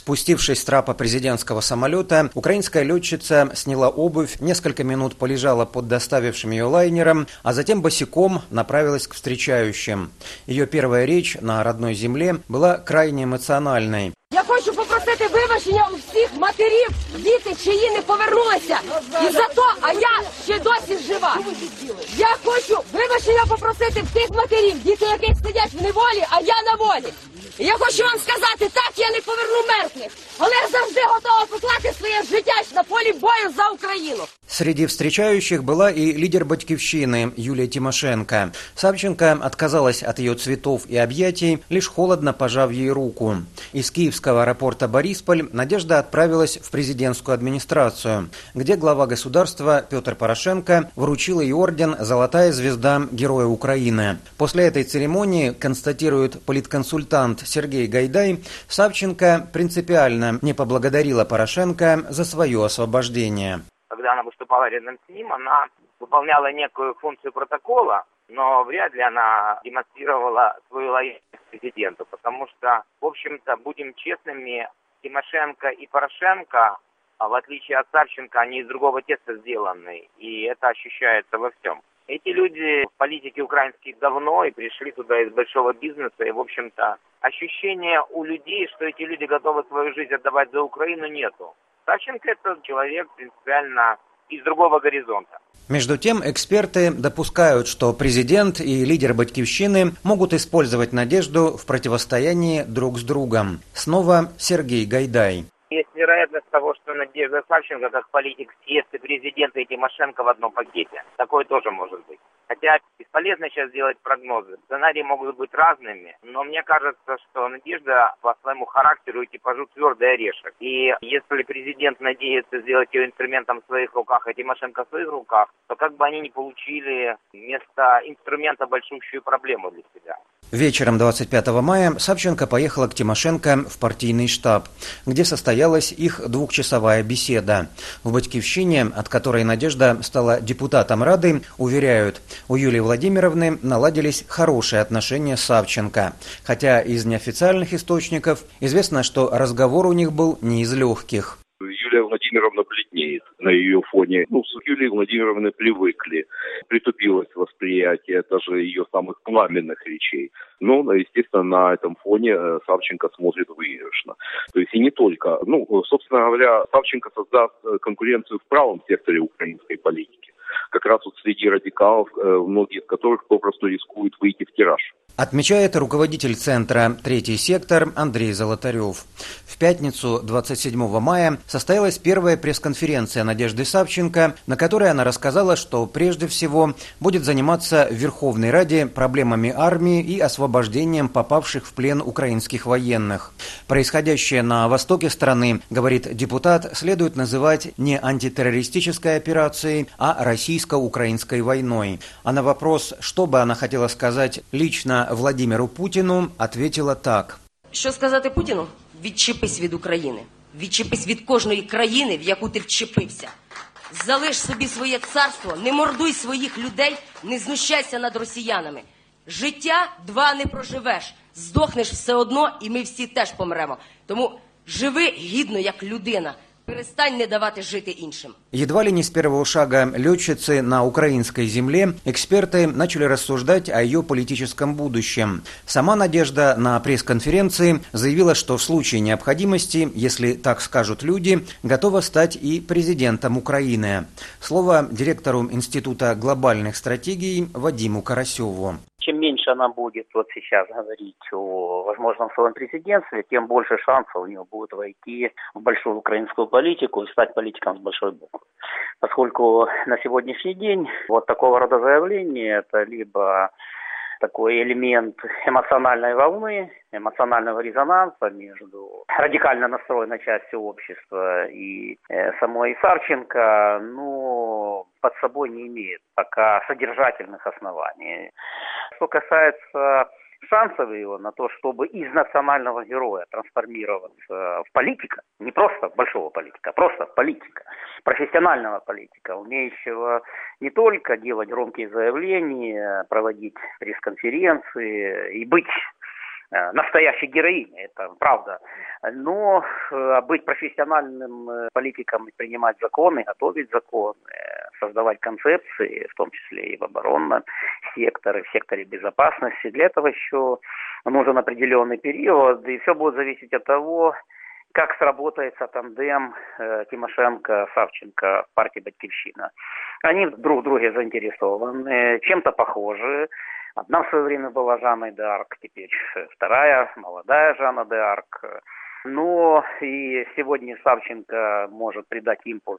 Спустившись с трапа президентского самолета, украинская летчица сняла обувь, несколько минут полежала под доставившим ее лайнером, а затем босиком направилась к встречающим. Ее первая речь на родной земле была крайне эмоциональной. Я хочу попросити вибачення у всіх матерів, діти, чиї не повернулися. І за то, а я ще досі жива. Я хочу вибачення попросити всіх матерів, діти, які сидять в неволі, а я на волі. І я хочу вам сказати, так, я не поверну мертвих, але я завжди готова поклати своє життя на полі бою за Україну. Среди встречающих была и лидер «Батькивщины» Юлия Тимошенко. Савченко отказалась от ее цветов и объятий, лишь холодно пожав ей руку. Из киевского аэропорта Борисполь Надежда отправилась в президентскую администрацию, где глава государства Петр Порошенко вручил ей орден «Золотая звезда Героя Украины». После этой церемонии, констатирует политконсультант Сергей Гайдай, Савченко принципиально не поблагодарила Порошенко за свое освобождение. Когда она выступала рядом с ним, она выполняла некую функцию протокола, но вряд ли она демонстрировала свою лояльность к президенту, потому что, в общем-то, будем честными, Тимошенко и Порошенко, в отличие от Савченко, они из другого теста сделаны, и это ощущается во всем. Эти люди в политике украинской давно и пришли туда из большого бизнеса, и, в общем-то, ощущения у людей, что эти люди готовы свою жизнь отдавать за Украину, нету. Савченко – это человек принципиально из другого горизонта. Между тем, эксперты допускают, что президент и лидер «Батькивщины» могут использовать Надежду в противостоянии друг с другом. Снова Сергей Гайдай. Есть вероятность того, что Надежда Савченко, как политик, съест и президента, и Тимошенко в одном пакете. Такое тоже может быть. Хотя бесполезно сейчас делать прогнозы. Сценарии могут быть разными, но мне кажется, что Надежда по своему характеру и типажу твердый орешек. И если президент надеется сделать ее инструментом в своих руках, а Тимошенко в своих руках, то как бы они не получили вместо инструмента большущую проблему для себя. Вечером 25 мая Савченко поехала к Тимошенко в партийный штаб, где состоялась их двухчасовая беседа. В «Батькивщине», от которой Надежда стала депутатом Рады, уверяют, у Юлии Владимировны наладились хорошие отношения с Савченко. Хотя из неофициальных источников известно, что разговор у них был не из легких. Юлия Владимировна бледнеет на ее фоне. С Юлией Владимировной привыкли. Притупилось восприятие даже ее самых пламенных речей. Но, естественно, на этом фоне Савченко смотрит выигрышно. То есть и не только. Собственно говоря, Савченко создаст конкуренцию в правом секторе украинской политики. Как раз среди радикалов, многие из которых попросту рискуют выйти в тираж. Отмечает руководитель центра «Третий сектор» Андрей Золотарев. В пятницу, 27 мая, состоялась первая пресс-конференция Надежды Савченко, на которой она рассказала, что прежде всего будет заниматься в Верховной Раде проблемами армии и освобождением попавших в плен украинских военных. Происходящее на востоке страны, говорит депутат, следует называть не антитеррористической операцией, а российско-украинской войной. А на вопрос, что бы она хотела сказать лично Владимиру Путіну, ответила так. Що сказати Путіну? Відчепись від України. Відчепись від кожної країни, в яку ти вчепився. Залиш собі своє царство, не мордуй своїх людей, не знущайся над росіянами. Життя два не проживеш, здохнеш все одно, і ми всі теж помремо. Тому живи гідно, як людина. Перестань не давати жити іншим. Едва ли не с первого шага летчицы на украинской земле эксперты начали рассуждать о ее политическом будущем. Сама Надежда на пресс-конференции заявила, что в случае необходимости, если так скажут люди, готова стать и президентом Украины. Слово директору Института глобальных стратегий Вадиму Карасеву. Чем меньше она будет вот сейчас говорить о возможном своем президентстве, тем больше шансов у нее будет войти в большую украинскую политику и стать политиком с большой буквы. Поскольку на сегодняшний день вот такого рода заявления – это либо такой элемент эмоциональной волны, эмоционального резонанса между радикально настроенной частью общества и самой Савченко, под собой не имеет пока содержательных оснований. Что касается шансов его на то, чтобы из национального героя трансформироваться в политика, не просто большого политика, а просто политика, профессионального политика, умеющего не только делать громкие заявления, проводить пресс-конференции и быть настоящей героиней, это правда. Но быть профессиональным политиком и принимать законы, готовить законы, создавать концепции, в том числе и в оборонном секторе, в секторе безопасности, для этого еще нужен определенный период, и все будет зависеть от того, как сработается тандем Тимошенко-Савченко в партии «Батькивщина». Они друг в друге заинтересованы, чем-то похожи. Одна в свое время была Жанной д'Арк, теперь вторая, молодая Жанна д'Арк. Но и сегодня Савченко может придать импульс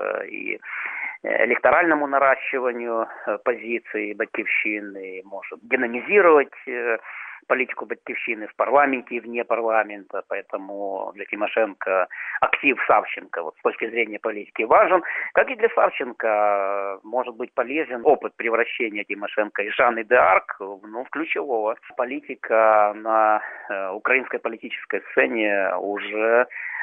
и электоральному наращиванию позиций «Батькивщины», может динамизировать политику «Батькивщины» в парламенте и вне парламента, поэтому для Тимошенко актив Савченко вот, с точки зрения политики важен, как и для Савченко может быть полезен опыт превращения Тимошенко из Жанны д'Арк в ключевого политика на украинской политической сцене уже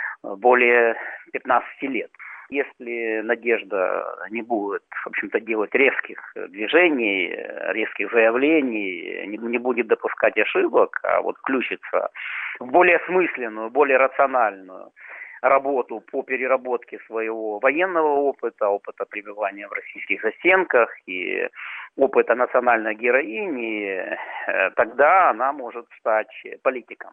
более 15 лет. Если Надежда не будет, в общем-то, делать резких движений, резких заявлений, не будет допускать ошибок, а вот включится в более осмысленную, более рациональную работу по переработке своего военного опыта пребывания в российских застенках и опыта национальной героини, тогда она может стать политиком.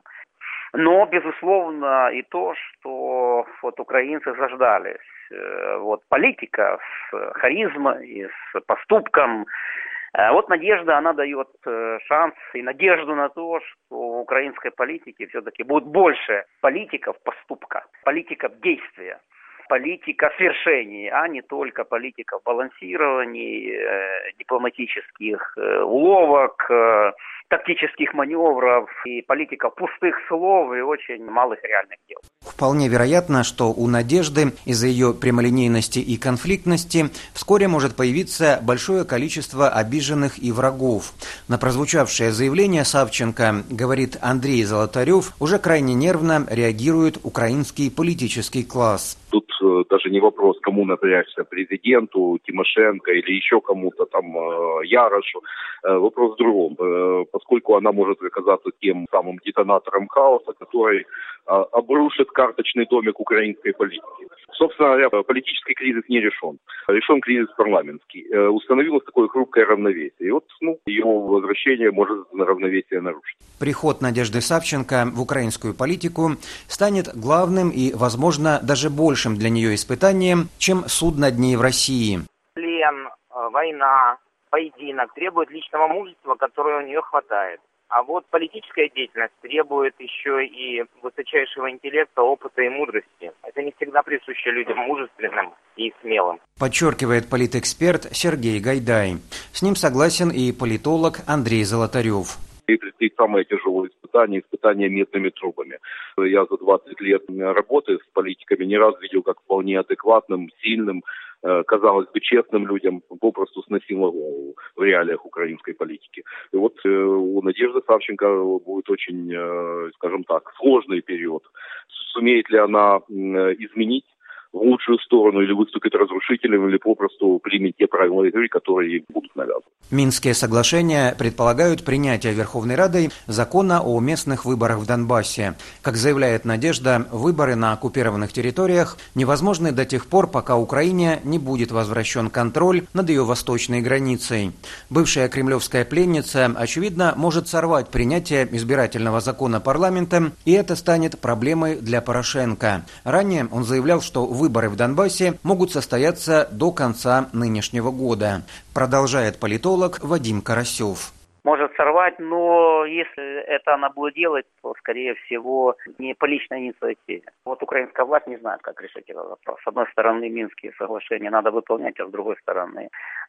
Но, безусловно, и то, что вот украинцы заждались вот политика с харизмой и с поступком. Вот Надежда, она дает шанс и надежду на то, что в украинской политике все-таки будет больше политиков поступка, политиков действия, политика свершений, а не только политика балансирований, дипломатических уловок, тактических маневров и политика пустых слов и очень малых реальных дел. Вполне вероятно, что у Надежды из-за ее прямолинейности и конфликтности вскоре может появиться большое количество обиженных и врагов. На прозвучавшее заявление Савченко, говорит Андрей Золотарев, уже крайне нервно реагирует украинский политический класс. Тут даже не вопрос, кому напрячься, президенту, Тимошенко или еще кому-то там, Ярошу. Вопрос в другом. Поскольку она может оказаться тем самым детонатором хаоса, который обрушит карточный домик украинской политики. Собственно говоря, политический кризис не решен. Решен кризис парламентский. Установилось такое хрупкое равновесие. И вот ее возвращение может равновесие нарушить. Приход Надежды Савченко в украинскую политику станет главным и, возможно, даже большим для нее испытанием, чем суд над ней в России. Плен, война, поединок требует личного мужества, которого у нее хватает. А вот политическая деятельность требует еще и высочайшего интеллекта, опыта и мудрости. Это не всегда присуще людям мужественным и смелым. Подчеркивает политэксперт Сергей Гайдай. С ним согласен и политолог Андрей Золотарев. И предстоит самое тяжелое испытание медными трубами. Я за 20 лет работы с политиками не раз видел, как вполне адекватным, сильным, казалось бы, честным людям попросту сносило голову в реалиях украинской политики. И вот у Надежды Савченко будет очень, скажем так, сложный период. Сумеет ли она изменить в лучшую сторону или выступит разрушителем, или попросту примет те правила игры, которые ей будут навязаны. Минские соглашения предполагают принятие Верховной Радой закона о местных выборах в Донбассе. Как заявляет Надежда, выборы на оккупированных территориях невозможны до тех пор, пока Украине не будет возвращен контроль над ее восточной границей. Бывшая кремлевская пленница, очевидно, может сорвать принятие избирательного закона парламентом, и это станет проблемой для Порошенко. Ранее он заявлял, что выборы в Донбассе могут состояться до конца нынешнего года. Продолжает политолог Вадим Карасев. Может сорвать, но если это она будет делать, то, скорее всего, не по личной инициативе. Вот украинская власть не знает, как решить этот вопрос. С одной стороны, Минские соглашения надо выполнять, а с другой стороны,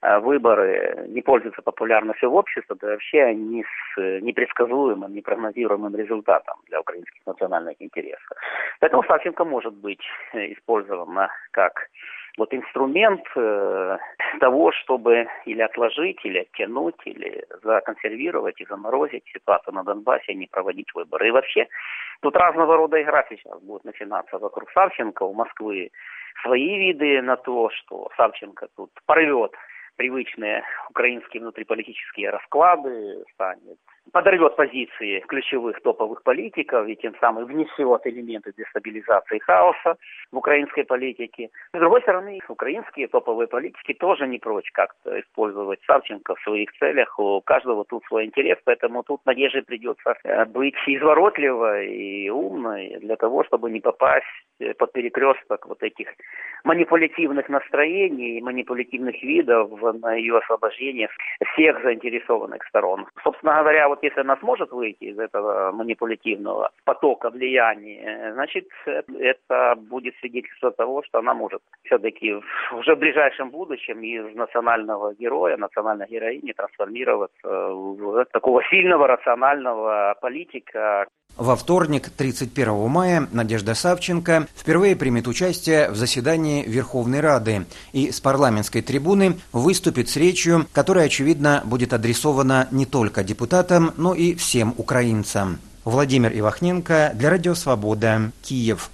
выборы не пользуются популярностью в обществе, да вообще они с непредсказуемым, непрогнозируемым результатом для украинских национальных интересов. Поэтому Савченко может быть использована как вот инструмент того, чтобы или отложить, или оттянуть, или законсервировать и заморозить ситуацию на Донбассе, и не проводить выборы. И вообще, тут разного рода игра сейчас будет начинаться вокруг Савченко. У Москвы свои виды на то, что Савченко тут порвет привычные украинские внутриполитические расклады, станет подорвет позиции ключевых топовых политиков и тем самым внесет элементы дестабилизации хаоса в украинской политике. С другой стороны, украинские топовые политики тоже не прочь как-то использовать Савченко в своих целях. У каждого тут свой интерес, поэтому тут Надежде придется быть изворотливой и умной для того, чтобы не попасть под перекресток вот этих манипулятивных настроений, манипулятивных видов на ее освобождение всех заинтересованных сторон. Собственно говоря, вот если она сможет выйти из этого манипулятивного потока влияния, значит, это будет свидетельство того, что она может все-таки уже в ближайшем будущем из национального героя, национальной героини трансформироваться в такого сильного, рационального политика. Во вторник, 31 мая, Надежда Савченко впервые примет участие в заседании Верховной Рады и с парламентской трибуны выступит с речью, которая, очевидно, будет адресована не только депутатам, но и всем украинцам. Владимир Ивахненко для Радио Свобода, Киев.